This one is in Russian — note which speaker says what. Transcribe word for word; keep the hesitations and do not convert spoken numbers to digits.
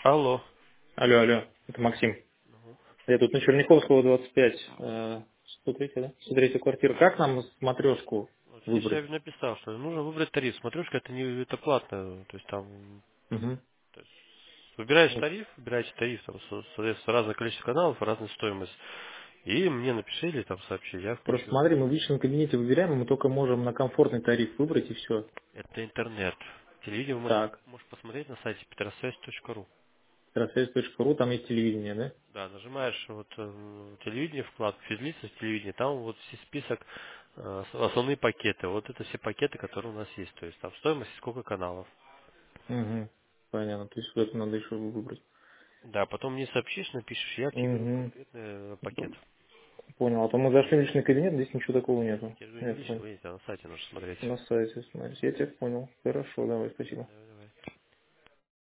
Speaker 1: Алло.
Speaker 2: Алло, алло, это Максим.
Speaker 1: Мгм.
Speaker 2: Я тут на Черняховского двадцать пять, э, сто три, да? сто третья квартира. Как нам смотрешку
Speaker 1: Вот видишь, я
Speaker 2: выбрать?
Speaker 1: написал, что нужно выбрать тариф. Смотришь, это не это платно. То есть там
Speaker 2: Угу.
Speaker 1: то есть выбираешь тариф, выбираете тариф, там, со- соответственно, разное количество каналов, разная стоимость. И мне напиши или там сообщи, я
Speaker 2: Просто
Speaker 1: включу.
Speaker 2: смотри, мы в личном кабинете выбираем, и мы только можем на комфортный тариф выбрать и все.
Speaker 1: Это интернет. Телевидение вы можете,
Speaker 2: Так,
Speaker 1: можешь посмотреть на сайте петросвязь точка ру.
Speaker 2: трансфер точка ру, там есть телевидение, да?
Speaker 1: Да, нажимаешь вот э, телевидение, вкладку физлица, телевидение, там вот все список, э, с- основные пакеты. Вот это все пакеты, которые у нас есть. То есть там стоимость, сколько каналов.
Speaker 2: Угу. Понятно, то есть вот это надо еще выбрать.
Speaker 1: Да, потом мне сообщишь, напишешь, я активирую
Speaker 2: Угу.
Speaker 1: конкретный э, пакет.
Speaker 2: Понял, а то мы зашли в личный кабинет, здесь ничего такого нету.
Speaker 1: Я же говорю, не
Speaker 2: Я
Speaker 1: в личном,
Speaker 2: понял.
Speaker 1: видите, а на сайте нужно смотреть.
Speaker 2: На сайте смотреть. Я тебя понял. Хорошо, давай, спасибо.
Speaker 1: Давай, давай.